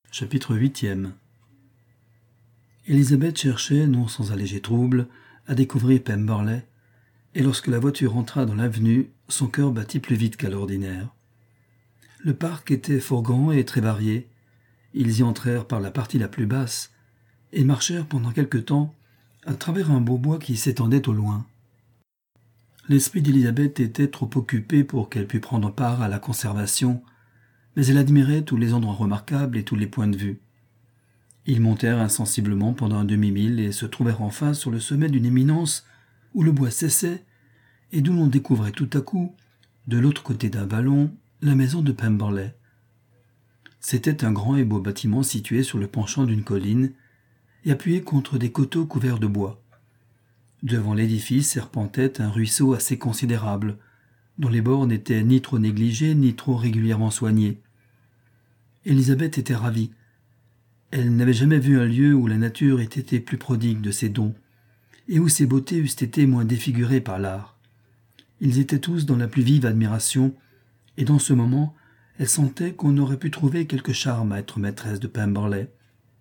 Chapitre 8e. Élisabeth cherchait, non sans un léger trouble, à découvrir Pemberley, et lorsque la voiture entra dans l'avenue, son cœur battit plus vite qu'à l'ordinaire. Le parc était fort grand et très varié. Ils y entrèrent par la partie la plus basse, et marchèrent pendant quelque temps à travers un beau bois qui s'étendait au loin. L'esprit d'Élisabeth était trop occupé pour qu'elle pût prendre part à la conservation, mais elle admirait tous les endroits remarquables et tous les points de vue. Ils montèrent insensiblement pendant un demi-mille et se trouvèrent enfin sur le sommet d'une éminence où le bois cessait et d'où l'on découvrait tout à coup, de l'autre côté d'un vallon, la maison de Pemberley. C'était un grand et beau bâtiment situé sur le penchant d'une colline et appuyé contre des coteaux couverts de bois. Devant l'édifice serpentait un ruisseau assez considérable, dont les bords n'étaient ni trop négligés ni trop régulièrement soignés. Élisabeth était ravie. Elle n'avait jamais vu un lieu où la nature ait été plus prodigue de ses dons, et où ses beautés eussent été moins défigurées par l'art. Ils étaient tous dans la plus vive admiration, et dans ce moment, elle sentait qu'on aurait pu trouver quelque charme à être maîtresse de Pemberley.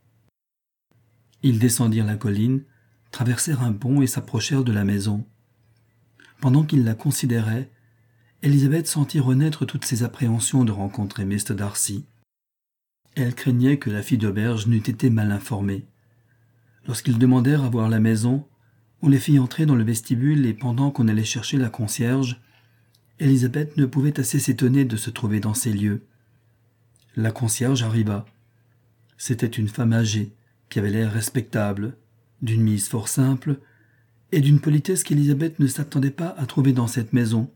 Ils descendirent la colline, traversèrent un pont et s'approchèrent de la maison. Pendant qu'ils la considéraient, Élisabeth sentit renaître toutes ses appréhensions de rencontrer Mr. Darcy. Elle craignait que la fille d'auberge n'eût été mal informée. Lorsqu'ils demandèrent à voir la maison, on les fit entrer dans le vestibule et pendant qu'on allait chercher la concierge, Élisabeth ne pouvait assez s'étonner de se trouver dans ces lieux. La concierge arriva. C'était une femme âgée, qui avait l'air respectable, d'une mise fort simple, et d'une politesse qu'Élisabeth ne s'attendait pas à trouver dans cette maison.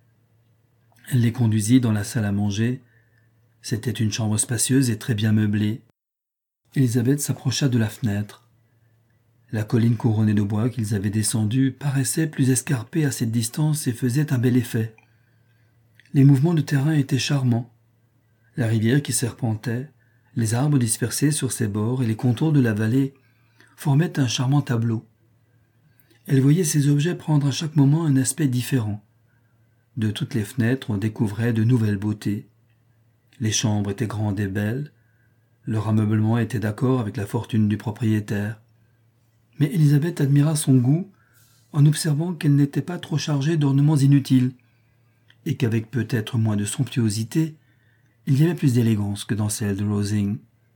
Elle les conduisit dans la salle à manger. C'était une chambre spacieuse et très bien meublée. Élisabeth s'approcha de la fenêtre. La colline couronnée de bois qu'ils avaient descendue paraissait plus escarpée à cette distance et faisait un bel effet. Les mouvements de terrain étaient charmants. La rivière qui serpentait, les arbres dispersés sur ses bords et les contours de la vallée formaient un charmant tableau. Elle voyait ces objets prendre à chaque moment un aspect différent. De toutes les fenêtres, on découvrait de nouvelles beautés. Les chambres étaient grandes et belles. Leur ameublement était d'accord avec la fortune du propriétaire. Mais Élisabeth admira son goût en observant qu'elle n'était pas trop chargée d'ornements inutiles et qu'avec peut-être moins de somptuosité, il y avait plus d'élégance que dans celle de Rosings.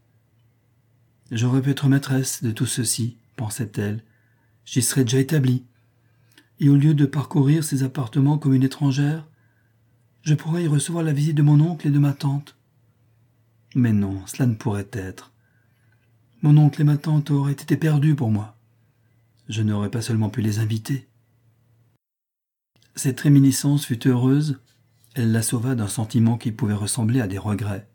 « J'aurais pu être maîtresse de tout ceci, pensait-elle. J'y serais déjà établie. Et au lieu de parcourir ces appartements comme une étrangère, je pourrais y recevoir la visite de mon oncle et de ma tante. Mais non, cela ne pourrait être. Mon oncle et ma tante auraient été perdus pour moi. Je n'aurais pas seulement pu les inviter. » Cette réminiscence fut heureuse, elle la sauva d'un sentiment qui pouvait ressembler à des regrets.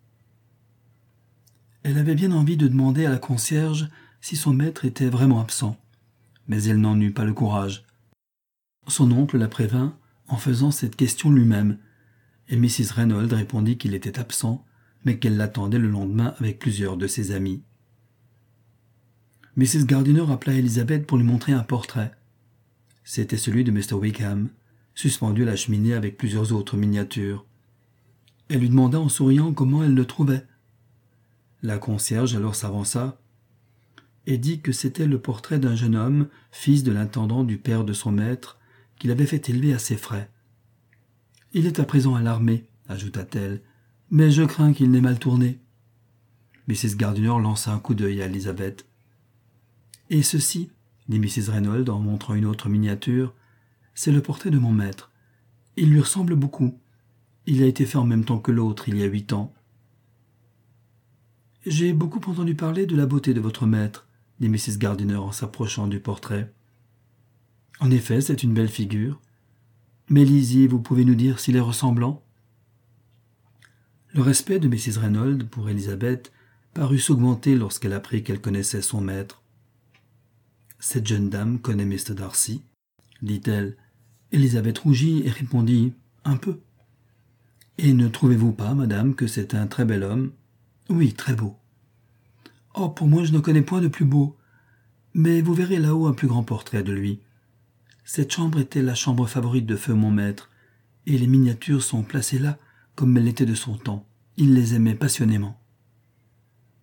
Elle avait bien envie de demander à la concierge si son maître était vraiment absent, mais elle n'en eut pas le courage. Son oncle la prévint en faisant cette question lui-même, et Mrs. Reynolds répondit qu'il était absent, mais qu'elle l'attendait le lendemain avec plusieurs de ses amis. Mrs. Gardiner appela Élisabeth pour lui montrer un portrait. C'était celui de Mr. Wickham, suspendu à la cheminée avec plusieurs autres miniatures. Elle lui demanda en souriant comment elle le trouvait. La concierge alors s'avança et dit que c'était le portrait d'un jeune homme, fils de l'intendant du père de son maître, qu'il avait fait élever à ses frais. « Il est à présent à l'armée, » ajouta-t-elle, « mais je crains qu'il n'ait mal tourné. » Mrs. Gardiner lança un coup d'œil à Élisabeth. « Et ceci, » dit Mrs. Reynolds en montrant une autre miniature, « c'est le portrait de mon maître. Il lui ressemble beaucoup. Il a été fait en même temps que l'autre, il y a 8 ans. » « J'ai beaucoup entendu parler de la beauté de votre maître, » dit Mrs. Gardiner en s'approchant du portrait. « En effet, c'est une belle figure. Mais Lizzie, vous pouvez nous dire s'il est ressemblant ?» Le respect de Mrs. Reynolds pour Élisabeth parut s'augmenter lorsqu'elle apprit qu'elle connaissait son maître. « Cette jeune dame connaît Mr. Darcy ?» dit-elle. Élisabeth rougit et répondit « Un peu. »« Et ne trouvez-vous pas, madame, que c'est un très bel homme ?»« Oui, très beau. »« Oh, pour moi, je ne connais point de plus beau. Mais vous verrez là-haut un plus grand portrait de lui. Cette chambre était la chambre favorite de feu mon maître, et les miniatures sont placées là comme elles l'étaient de son temps. Il les aimait passionnément. »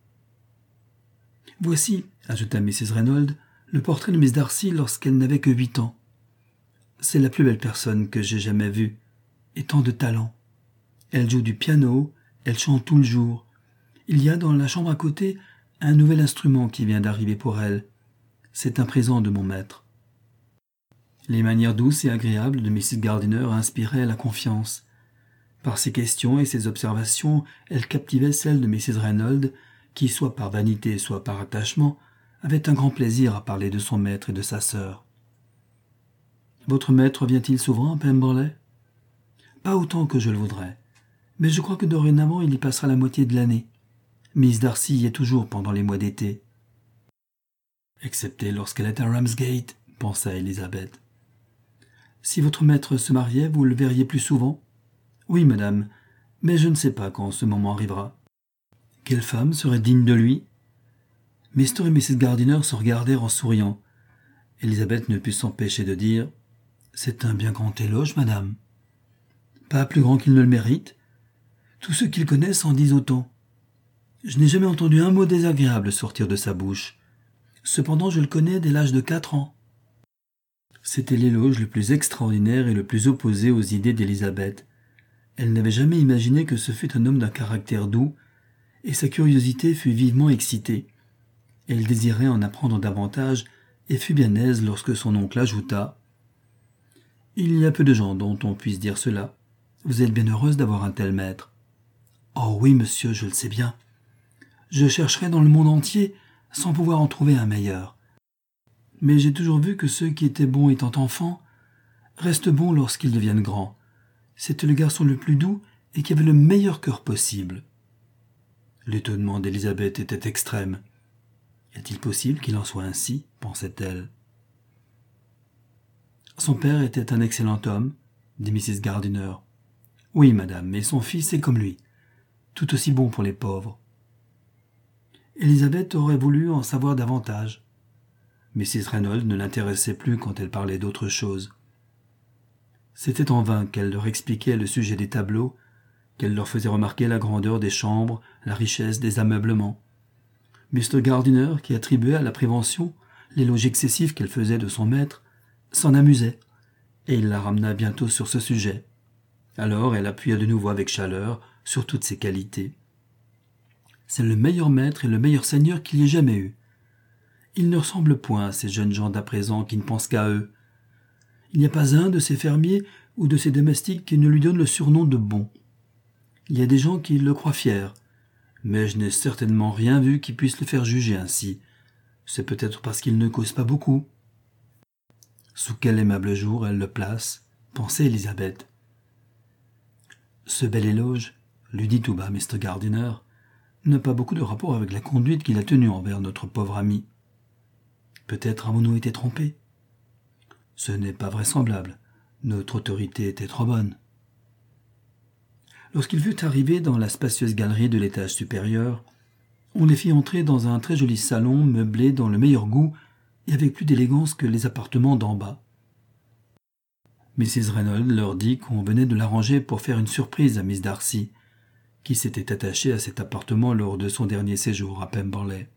« Voici, ajouta Mrs. Reynolds, le portrait de Miss Darcy lorsqu'elle n'avait que 8 ans. C'est la plus belle personne que j'ai jamais vue, et tant de talent. Elle joue du piano, elle chante tout le jour. Il y a dans la chambre à côté un nouvel instrument qui vient d'arriver pour elle. C'est un présent de mon maître. » Les manières douces et agréables de Mrs. Gardiner inspiraient la confiance. Par ses questions et ses observations, elle captivait celle de Mrs. Reynolds, qui, soit par vanité, soit par attachement, avait un grand plaisir à parler de son maître et de sa sœur. « Votre maître vient-il souvent à Pemberley ?»« Pas autant que je le voudrais, mais je crois que dorénavant il y passera la moitié de l'année. Miss Darcy y est toujours pendant les mois d'été. »« Excepté lorsqu'elle est à Ramsgate, » pensa Élisabeth. « Si votre maître se mariait, vous le verriez plus souvent ?»« Oui, madame, mais je ne sais pas quand ce moment arrivera. »« Quelle femme serait digne de lui ?» Mr. et Mrs. Gardiner se regardèrent en souriant. Élisabeth ne put s'empêcher de dire « C'est un bien grand éloge, madame. »« Pas plus grand qu'il ne le mérite. Tous ceux qui le connaissent en disent autant. Je n'ai jamais entendu un mot désagréable sortir de sa bouche. Cependant, je le connais dès l'âge de 4 ans. » C'était l'éloge le plus extraordinaire et le plus opposé aux idées d'Élisabeth. Elle n'avait jamais imaginé que ce fût un homme d'un caractère doux, et sa curiosité fut vivement excitée. Elle désirait en apprendre davantage et fut bien aise lorsque son oncle ajouta « Il y a peu de gens dont on puisse dire cela. Vous êtes bien heureuse d'avoir un tel maître. »« Oh oui, monsieur, je le sais bien. Je chercherai dans le monde entier sans pouvoir en trouver un meilleur. Mais j'ai toujours vu que ceux qui étaient bons étant enfants restent bons lorsqu'ils deviennent grands. C'était le garçon le plus doux et qui avait le meilleur cœur possible. » L'étonnement d'Élisabeth était extrême. Est-il possible qu'il en soit ainsi, pensait-elle. Son père était un excellent homme, dit Mrs. Gardiner. Oui, madame, mais son fils est comme lui, tout aussi bon pour les pauvres. Élisabeth aurait voulu en savoir davantage. Mrs. Reynolds ne l'intéressait plus quand elle parlait d'autre chose. C'était en vain qu'elle leur expliquait le sujet des tableaux, qu'elle leur faisait remarquer la grandeur des chambres, la richesse des ameublements. Mr. Gardiner, qui attribuait à la prévention l'éloge excessif qu'elle faisait de son maître, s'en amusait, et il la ramena bientôt sur ce sujet. Alors elle appuya de nouveau avec chaleur sur toutes ses qualités. C'est le meilleur maître et le meilleur seigneur qu'il y ait jamais eu. Il ne ressemble point à ces jeunes gens d'à présent qui ne pensent qu'à eux. Il n'y a pas un de ces fermiers ou de ces domestiques qui ne lui donne le surnom de bon. Il y a des gens qui le croient fier, mais je n'ai certainement rien vu qui puisse le faire juger ainsi. C'est peut-être parce qu'il ne cause pas beaucoup. Sous quel aimable jour elle le place, pensait Élisabeth. Ce bel éloge, lui dit tout bas Mr. Gardiner, n'a pas beaucoup de rapport avec la conduite qu'il a tenue envers notre pauvre ami. Peut-être avons-nous été trompés. Ce n'est pas vraisemblable. Notre autorité était trop bonne. Lorsqu'il fut arrivé dans la spacieuse galerie de l'étage supérieur, on les fit entrer dans un très joli salon meublé dans le meilleur goût et avec plus d'élégance que les appartements d'en bas. Mrs. Reynolds leur dit qu'on venait de l'arranger pour faire une surprise à Miss Darcy, qui s'était attachée à cet appartement lors de son dernier séjour à Pemberley.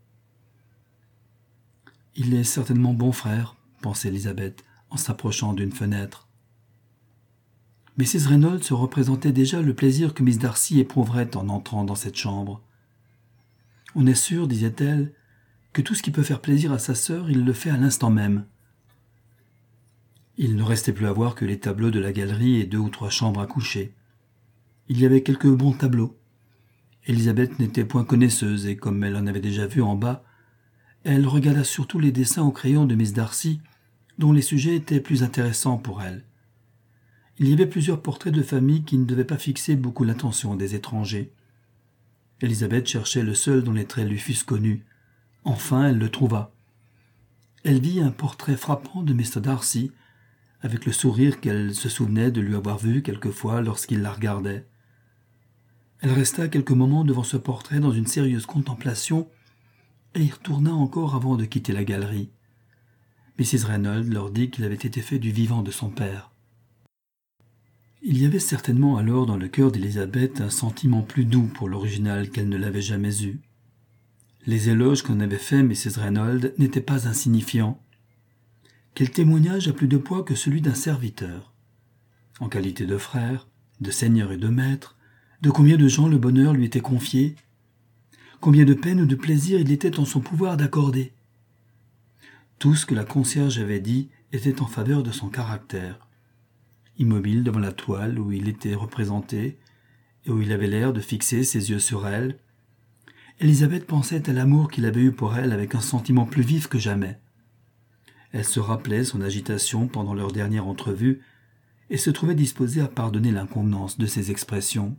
« Il est certainement bon frère, » pensait Élisabeth, en s'approchant d'une fenêtre. Mrs. Reynolds se représentait déjà le plaisir que Miss Darcy éprouverait en entrant dans cette chambre. « On est sûr, disait-elle, que tout ce qui peut faire plaisir à sa sœur, il le fait à l'instant même. » Il ne restait plus à voir que les tableaux de la galerie et 2 ou 3 chambres à coucher. Il y avait quelques bons tableaux. Élisabeth n'était point connaisseuse et comme elle en avait déjà vu en bas, elle regarda surtout les dessins au crayon de Miss Darcy, dont les sujets étaient plus intéressants pour elle. Il y avait plusieurs portraits de famille qui ne devaient pas fixer beaucoup l'attention des étrangers. Élisabeth cherchait le seul dont les traits lui fussent connus. Enfin, elle le trouva. Elle vit un portrait frappant de Mr. Darcy, avec le sourire qu'elle se souvenait de lui avoir vu quelquefois lorsqu'il la regardait. Elle resta quelques moments devant ce portrait dans une sérieuse contemplation et y retourna encore avant de quitter la galerie. Mrs. Reynolds leur dit qu'il avait été fait du vivant de son père. Il y avait certainement alors dans le cœur d'Élisabeth un sentiment plus doux pour l'original qu'elle ne l'avait jamais eu. Les éloges qu'en avait fait Mrs. Reynolds n'étaient pas insignifiants. Quel témoignage a plus de poids que celui d'un serviteur? En qualité de frère, de seigneur et de maître, de combien de gens le bonheur lui était confié? Combien de peine ou de plaisir il était en son pouvoir d'accorder? Tout ce que la concierge avait dit était en faveur de son caractère. Immobile devant la toile où il était représenté et où il avait l'air de fixer ses yeux sur elle, Élisabeth pensait à l'amour qu'il avait eu pour elle avec un sentiment plus vif que jamais. Elle se rappelait son agitation pendant leur dernière entrevue et se trouvait disposée à pardonner l'inconvenance de ses expressions.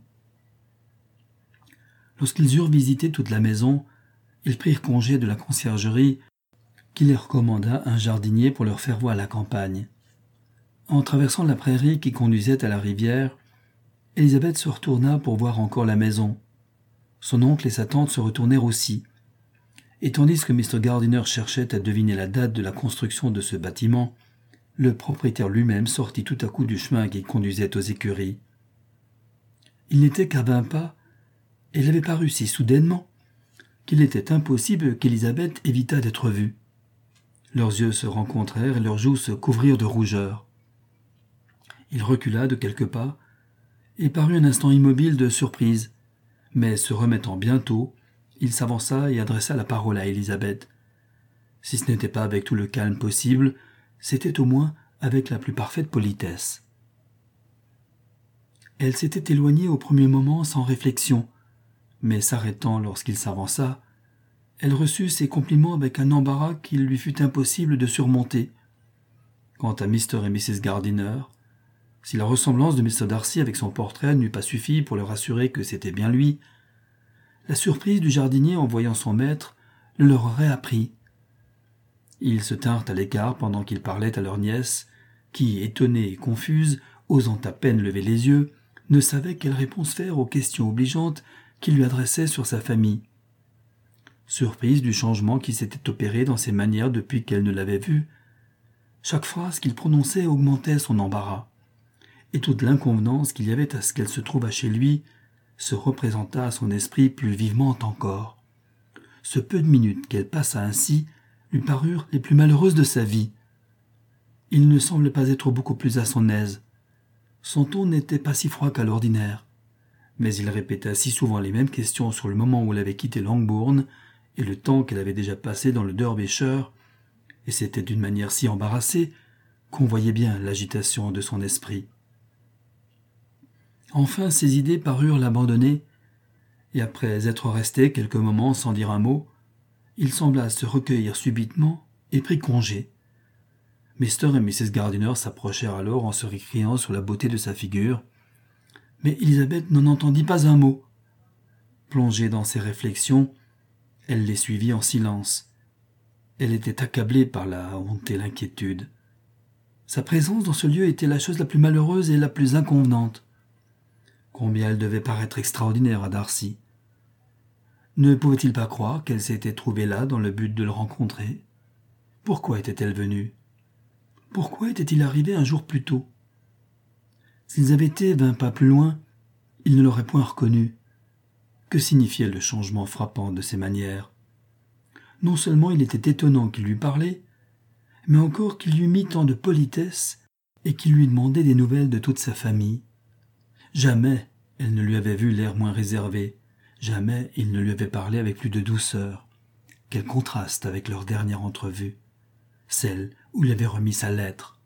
Lorsqu'ils eurent visité toute la maison, ils prirent congé de la conciergerie qui les recommanda un jardinier pour leur faire voir la campagne. En traversant la prairie qui conduisait à la rivière, Élisabeth se retourna pour voir encore la maison. Son oncle et sa tante se retournèrent aussi. Et tandis que Mr. Gardiner cherchait à deviner la date de la construction de ce bâtiment, le propriétaire lui-même sortit tout à coup du chemin qui conduisait aux écuries. Il n'était qu'à 20 pas, et il avait paru si soudainement qu'il était impossible qu'Élisabeth évitât d'être vue. Leurs yeux se rencontrèrent et leurs joues se couvrirent de rougeur. Il recula de quelques pas et parut un instant immobile de surprise, mais se remettant bientôt, il s'avança et adressa la parole à Élisabeth. Si ce n'était pas avec tout le calme possible, c'était au moins avec la plus parfaite politesse. Elle s'était éloignée au premier moment sans réflexion, mais s'arrêtant lorsqu'il s'avança, elle reçut ses compliments avec un embarras qu'il lui fut impossible de surmonter. Quant à Mr. et Mrs. Gardiner, si la ressemblance de Mr. Darcy avec son portrait n'eût pas suffi pour leur assurer que c'était bien lui, la surprise du jardinier en voyant son maître le leur aurait appris. Ils se tinrent à l'écart pendant qu'ils parlaient à leur nièce, qui, étonnée et confuse, osant à peine lever les yeux, ne savait quelle réponse faire aux questions obligeantes qu'il lui adressait sur sa famille. Surprise du changement qui s'était opéré dans ses manières depuis qu'elle ne l'avait vu, chaque phrase qu'il prononçait augmentait son embarras, et toute l'inconvenance qu'il y avait à ce qu'elle se trouvât chez lui se représenta à son esprit plus vivement encore. Ce peu de minutes qu'elle passa ainsi lui parurent les plus malheureuses de sa vie. Il ne semblait pas être beaucoup plus à son aise. Son ton n'était pas si froid qu'à l'ordinaire, mais il répéta si souvent les mêmes questions sur le moment où elle avait quitté Longbourn et le temps qu'elle avait déjà passé dans le Derbyshire, et c'était d'une manière si embarrassée qu'on voyait bien l'agitation de son esprit. Enfin ses idées parurent l'abandonner, et après être resté quelques moments sans dire un mot, il sembla se recueillir subitement et prit congé. Mr. et Mrs. Gardiner s'approchèrent alors en se récriant sur la beauté de sa figure, mais Élisabeth n'en entendit pas un mot. Plongée dans ses réflexions, elle les suivit en silence. Elle était accablée par la honte et l'inquiétude. Sa présence dans ce lieu était la chose la plus malheureuse et la plus inconvenante. Combien elle devait paraître extraordinaire à Darcy. Ne pouvait-il pas croire qu'elle s'était trouvée là dans le but de le rencontrer? Pourquoi était-elle venue? Pourquoi était-il arrivé un jour plus tôt? S'ils avaient été 20 pas plus loin, il ne l'aurait point reconnu. Que signifiait le changement frappant de ses manières? Non seulement il était étonnant qu'il lui parlât, mais encore qu'il lui mît tant de politesse et qu'il lui demandait des nouvelles de toute sa famille. Jamais elle ne lui avait vu l'air moins réservé, jamais il ne lui avait parlé avec plus de douceur. Quel contraste avec leur dernière entrevue, celle où il avait remis sa lettre.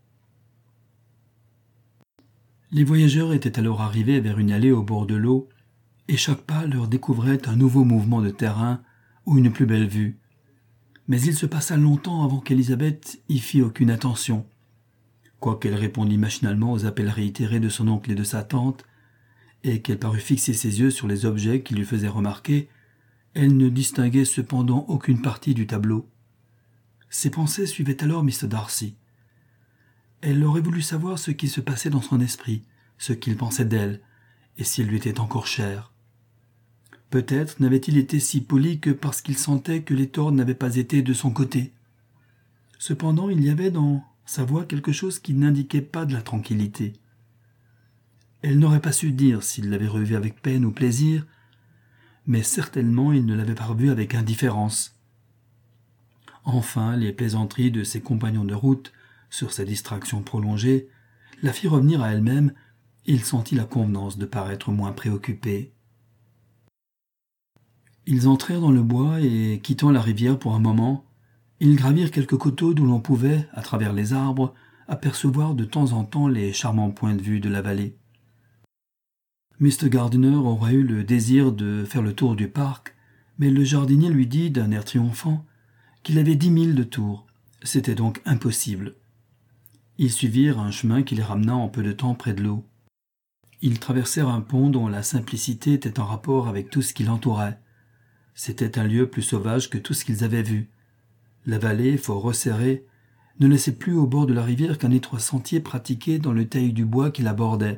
Les voyageurs étaient alors arrivés vers une allée au bord de l'eau, et chaque pas leur découvrait un nouveau mouvement de terrain ou une plus belle vue. Mais il se passa longtemps avant qu'Élisabeth y fît aucune attention. Quoiqu'elle répondît machinalement aux appels réitérés de son oncle et de sa tante, et qu'elle parut fixer ses yeux sur les objets qui lui faisaient remarquer, elle ne distinguait cependant aucune partie du tableau. Ses pensées suivaient alors Mr. Darcy. Elle aurait voulu savoir ce qui se passait dans son esprit, ce qu'il pensait d'elle, et s'il lui était encore cher. Peut-être n'avait-il été si poli que parce qu'il sentait que les torts n'avaient pas été de son côté. Cependant, il y avait dans sa voix quelque chose qui n'indiquait pas de la tranquillité. Elle n'aurait pas su dire s'il l'avait revu avec peine ou plaisir, mais certainement il ne l'avait pas revue avec indifférence. Enfin, les plaisanteries de ses compagnons de route sur sa distraction prolongée la fit revenir à elle-même et il sentit la convenance de paraître moins préoccupé. Ils entrèrent dans le bois et, quittant la rivière pour un moment, ils gravirent quelques coteaux d'où l'on pouvait, à travers les arbres, apercevoir de temps en temps les charmants points de vue de la vallée. Mr. Gardiner aurait eu le désir de faire le tour du parc, mais le jardinier lui dit d'un air triomphant qu'il avait 10 milles de tour. C'était donc impossible. Ils suivirent un chemin qui les ramena en peu de temps près de l'eau. Ils traversèrent un pont dont la simplicité était en rapport avec tout ce qui l'entourait. C'était un lieu plus sauvage que tout ce qu'ils avaient vu. La vallée, fort resserrée, ne laissait plus au bord de la rivière qu'un étroit sentier pratiqué dans le taillis du bois qui l'abordait.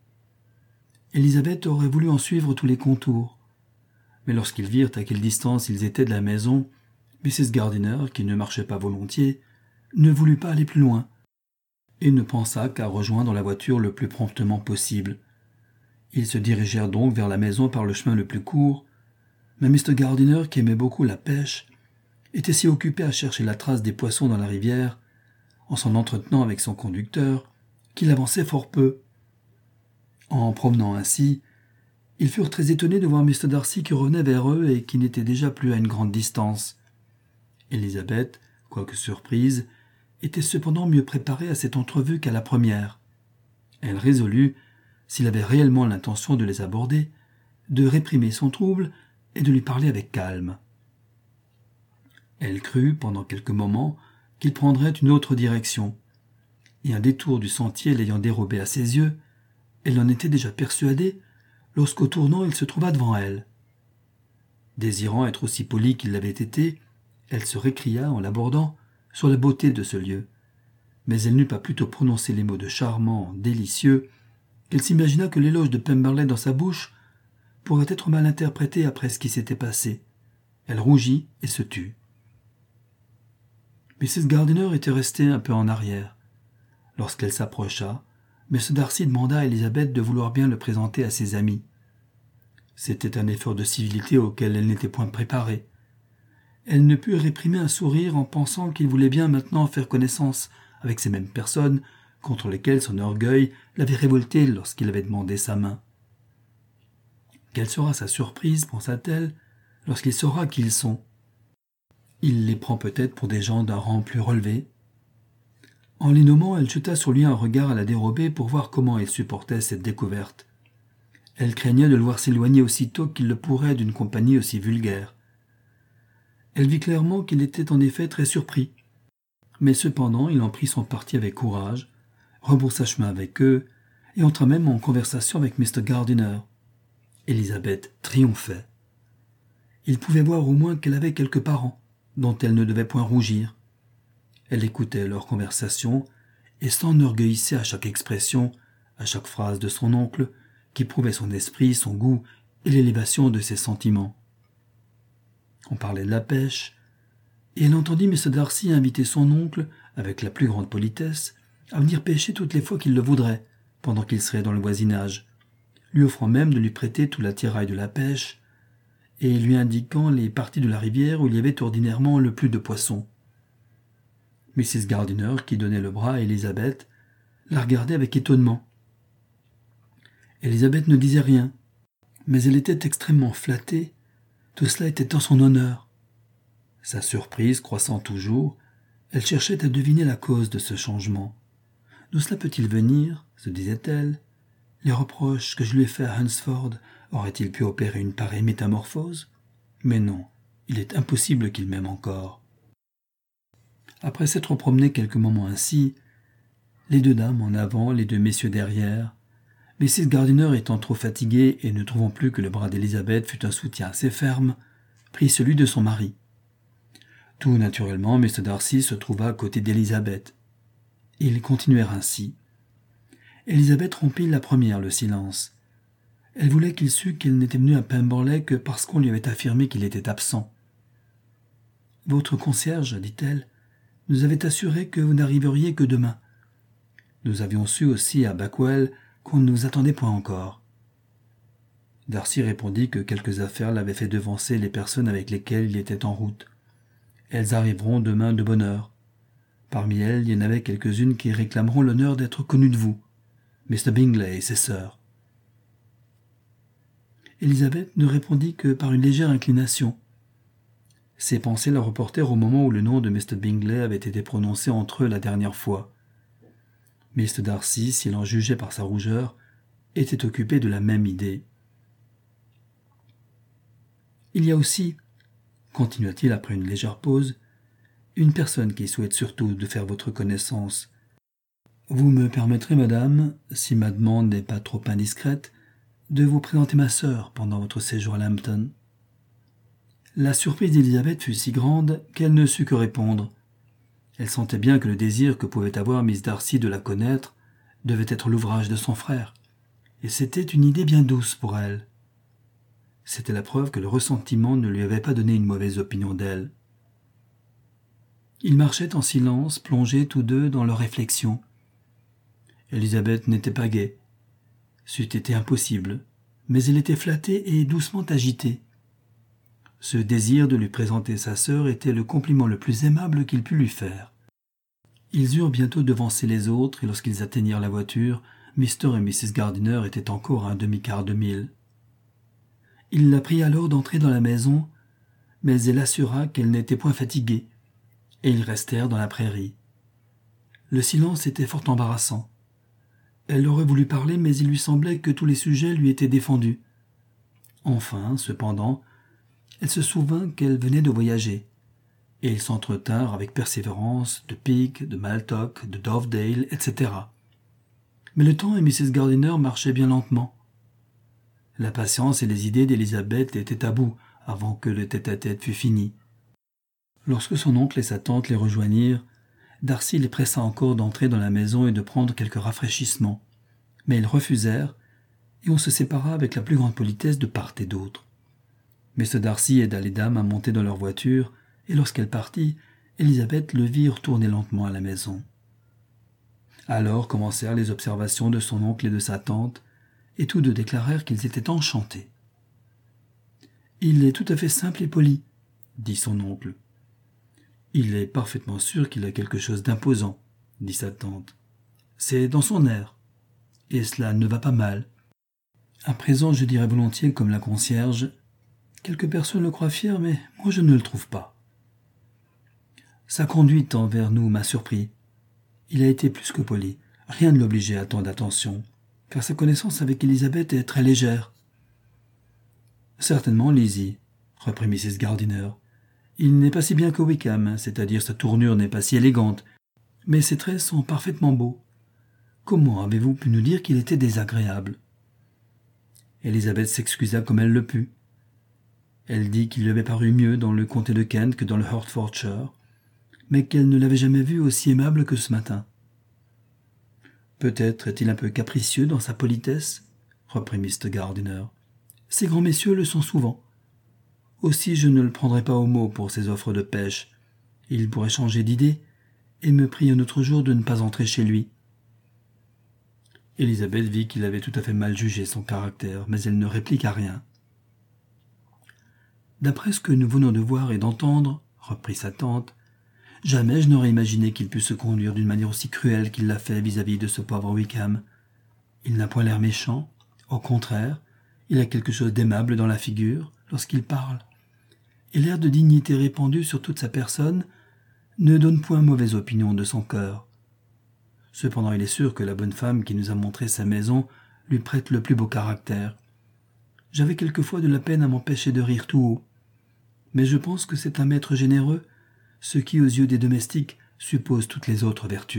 Élisabeth aurait voulu en suivre tous les contours. Mais lorsqu'ils virent à quelle distance ils étaient de la maison, Mrs. Gardiner, qui ne marchait pas volontiers, ne voulut pas aller plus loin, et ne pensa qu'à rejoindre la voiture le plus promptement possible. Ils se dirigèrent donc vers la maison par le chemin le plus court, mais Mr. Gardiner, qui aimait beaucoup la pêche, était si occupé à chercher la trace des poissons dans la rivière, en s'en entretenant avec son conducteur, qu'il avançait fort peu. En promenant ainsi, ils furent très étonnés de voir Mr. Darcy qui revenait vers eux et qui n'était déjà plus à une grande distance. Élisabeth, quoique surprise, était cependant mieux préparée à cette entrevue qu'à la première. Elle résolut, s'il avait réellement l'intention de les aborder, de réprimer son trouble et de lui parler avec calme. Elle crut, pendant quelques moments, qu'il prendrait une autre direction, et un détour du sentier l'ayant dérobé à ses yeux, elle en était déjà persuadée lorsqu'au tournant il se trouva devant elle. Désirant être aussi polie qu'il l'avait été, elle se récria, en l'abordant, sur la beauté de ce lieu, mais elle n'eut pas plutôt prononcé les mots de charmant, délicieux, qu'elle s'imagina que l'éloge de Pemberley dans sa bouche pourrait être mal interprété après ce qui s'était passé. Elle rougit et se tut. Mrs. Gardiner était restée un peu en arrière. Lorsqu'elle s'approcha, M. Darcy demanda à Élisabeth de vouloir bien le présenter à ses amis. C'était un effort de civilité auquel elle n'était point préparée. Elle ne put réprimer un sourire en pensant qu'il voulait bien maintenant faire connaissance avec ces mêmes personnes contre lesquelles son orgueil l'avait révoltée lorsqu'il avait demandé sa main. Quelle sera sa surprise, pensa-t-elle, lorsqu'il saura qui ils sont? Il les prend peut-être pour des gens d'un rang plus relevé. En les nommant, elle jeta sur lui un regard à la dérobée pour voir comment il supportait cette découverte. Elle craignait de le voir s'éloigner aussitôt qu'il le pourrait d'une compagnie aussi vulgaire. Elle vit clairement qu'il était en effet très surpris. Mais cependant, il en prit son parti avec courage, rebroussa chemin avec eux, et entra même en conversation avec Mr. Gardiner. Élisabeth triomphait. Il pouvait voir au moins qu'elle avait quelques parents, dont elle ne devait point rougir. Elle écoutait leur conversation et s'enorgueillissait à chaque expression, à chaque phrase de son oncle, qui prouvait son esprit, son goût et l'élévation de ses sentiments. On parlait de la pêche, et elle entendit M. Darcy inviter son oncle, avec la plus grande politesse, à venir pêcher toutes les fois qu'il le voudrait, pendant qu'il serait dans le voisinage, lui offrant même de lui prêter tout l'attirail de la pêche, et lui indiquant les parties de la rivière où il y avait ordinairement le plus de poissons. Mrs. Gardiner, qui donnait le bras à Élisabeth, la regardait avec étonnement. Élisabeth ne disait rien, mais elle était extrêmement flattée. Tout cela était en son honneur. Sa surprise croissant toujours, elle cherchait à deviner la cause de ce changement. D'où cela peut-il venir, se disait-elle? Les reproches que je lui ai faits à Hunsford auraient-ils pu opérer une pareille métamorphose? Mais non, il est impossible qu'il m'aime encore. Après s'être promenés quelques moments ainsi, les deux dames en avant, les deux messieurs derrière, Mrs. Gardiner étant trop fatiguée et ne trouvant plus que le bras d'Élisabeth fût un soutien assez ferme, prit celui de son mari. Tout naturellement, M. Darcy se trouva à côté d'Élisabeth. Ils continuèrent ainsi. Élisabeth rompit la première le silence. Elle voulait qu'il sût qu'elle n'était venue à Pemberley que parce qu'on lui avait affirmé qu'il était absent. « Votre concierge, dit-elle, nous avait assuré que vous n'arriveriez que demain. Nous avions su aussi à Backwell qu'on ne nous attendait point encore. » Darcy répondit que quelques affaires l'avaient fait devancer les personnes avec lesquelles il était en route. Elles arriveront demain de bonne heure. Parmi elles, il y en avait quelques-unes qui réclameront l'honneur d'être connues de vous, Mr. Bingley et ses sœurs. Élisabeth ne répondit que par une légère inclination. Ses pensées la reportèrent au moment où le nom de Mr. Bingley avait été prononcé entre eux la dernière fois. Mr. Darcy, s'il en jugeait par sa rougeur, était occupé de la même idée. Il y a aussi, continua-t-il après une légère pause, une personne qui souhaite surtout de faire votre connaissance. Vous me permettrez, madame, si ma demande n'est pas trop indiscrète, de vous présenter ma sœur pendant votre séjour à Lambton. La surprise d'Élisabeth fut si grande qu'elle ne sut que répondre. Elle sentait bien que le désir que pouvait avoir Miss Darcy de la connaître devait être l'ouvrage de son frère, et c'était une idée bien douce pour elle. C'était la preuve que le ressentiment ne lui avait pas donné une mauvaise opinion d'elle. Ils marchaient en silence, plongés tous deux dans leurs réflexions. Élisabeth n'était pas gaie. C'eût été impossible, mais elle était flattée et doucement agitée. Ce désir de lui présenter sa sœur était le compliment le plus aimable qu'il pût lui faire. Ils eurent bientôt devancé les autres, et lorsqu'ils atteignirent la voiture, Mr. et Mrs. Gardiner étaient encore à un demi-quart de mille. Il la pria alors d'entrer dans la maison, mais elle assura qu'elle n'était point fatiguée, et ils restèrent dans la prairie. Le silence était fort embarrassant. Elle aurait voulu parler, mais il lui semblait que tous les sujets lui étaient défendus. Enfin, cependant, elle se souvint qu'elle venait de voyager, et ils s'entretinrent avec persévérance de Peak, de Maltock, de Dovedale, etc. Mais le temps et Mrs. Gardiner marchaient bien lentement. La patience et les idées d'Élisabeth étaient à bout avant que le tête-à-tête fût fini. Lorsque son oncle et sa tante les rejoignirent, Darcy les pressa encore d'entrer dans la maison et de prendre quelques rafraîchissements. Mais ils refusèrent, et on se sépara avec la plus grande politesse de part et d'autre. Mr. Darcy aida les dames à monter dans leur voiture, et lorsqu'elle partit, Élisabeth le vit retourner lentement à la maison. Alors commencèrent les observations de son oncle et de sa tante, et tous deux déclarèrent qu'ils étaient enchantés. « Il est tout à fait simple et poli, » dit son oncle. « Il est parfaitement sûr qu'il a quelque chose d'imposant, » dit sa tante. « C'est dans son air, et cela ne va pas mal. À présent, je dirais volontiers comme la concierge, « Quelques personnes le croient fier, mais moi je ne le trouve pas. » Sa conduite envers nous m'a surpris. Il a été plus que poli. Rien ne l'obligeait à tant d'attention, car sa connaissance avec Élisabeth est très légère. « Certainement, Lizzie, » reprit Mrs. Gardiner. « Il n'est pas si bien que Wickham, c'est-à-dire sa tournure n'est pas si élégante, mais ses traits sont parfaitement beaux. Comment avez-vous pu nous dire qu'il était désagréable ?» Élisabeth s'excusa comme elle le put. Elle dit qu'il lui avait paru mieux dans le comté de Kent que dans le Hertfordshire, mais qu'elle ne l'avait jamais vu aussi aimable que ce matin. « Peut-être est-il un peu capricieux dans sa politesse, » reprit Mr. Gardiner. « Ces grands messieurs le sont souvent. Aussi je ne le prendrai pas au mot pour ses offres de pêche. Il pourrait changer d'idée et me prie un autre jour de ne pas entrer chez lui. » Élisabeth vit qu'il avait tout à fait mal jugé son caractère, mais elle ne répliqua rien. « D'après ce que nous venons de voir et d'entendre, » reprit sa tante, « jamais je n'aurais imaginé qu'il pût se conduire d'une manière aussi cruelle qu'il l'a fait vis-à-vis de ce pauvre Wickham. Il n'a point l'air méchant, au contraire, il a quelque chose d'aimable dans la figure lorsqu'il parle, et l'air de dignité répandu sur toute sa personne ne donne point mauvaise opinion de son cœur. Cependant il est sûr que la bonne femme qui nous a montré sa maison lui prête le plus beau caractère. J'avais quelquefois de la peine à m'empêcher de rire tout haut, mais je pense que c'est un maître généreux, ce qui aux yeux des domestiques suppose toutes les autres vertus. »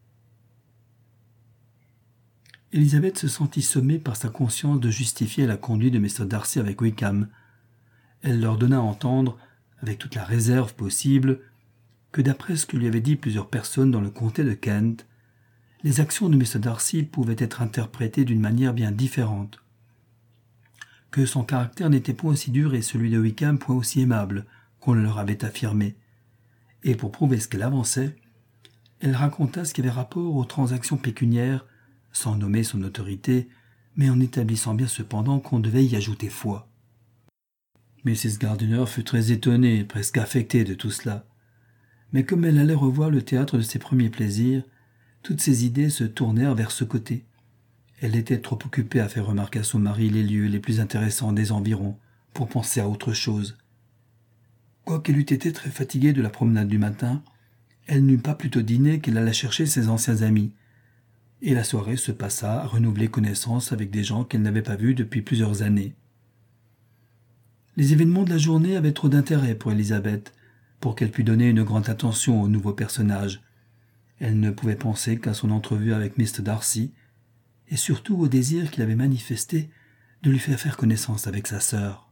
Élisabeth se sentit sommée par sa conscience de justifier la conduite de Mr. Darcy avec Wickham. Elle leur donna à entendre, avec toute la réserve possible, que d'après ce que lui avaient dit plusieurs personnes dans le comté de Kent, les actions de Mr. Darcy pouvaient être interprétées d'une manière bien différente, que son caractère n'était point aussi dur et celui de Wickham point aussi aimable qu'on leur avait affirmé, et pour prouver ce qu'elle avançait, elle raconta ce qui avait rapport aux transactions pécuniaires, sans nommer son autorité, mais en établissant bien cependant qu'on devait y ajouter foi. Mrs. Gardiner fut très étonnée, presque affectée de tout cela. Mais comme elle allait revoir le théâtre de ses premiers plaisirs, toutes ses idées se tournèrent vers ce côté. Elle était trop occupée à faire remarquer à son mari les lieux les plus intéressants des environs pour penser à autre chose. Quoiqu'elle eût été très fatiguée de la promenade du matin, elle n'eut pas plutôt dîné qu'elle alla chercher ses anciens amis, et la soirée se passa à renouveler connaissance avec des gens qu'elle n'avait pas vus depuis plusieurs années. Les événements de la journée avaient trop d'intérêt pour Élisabeth, pour qu'elle pût donner une grande attention au nouveau personnage. Elle ne pouvait penser qu'à son entrevue avec Mr. Darcy, et surtout au désir qu'il avait manifesté de lui faire connaissance avec sa sœur.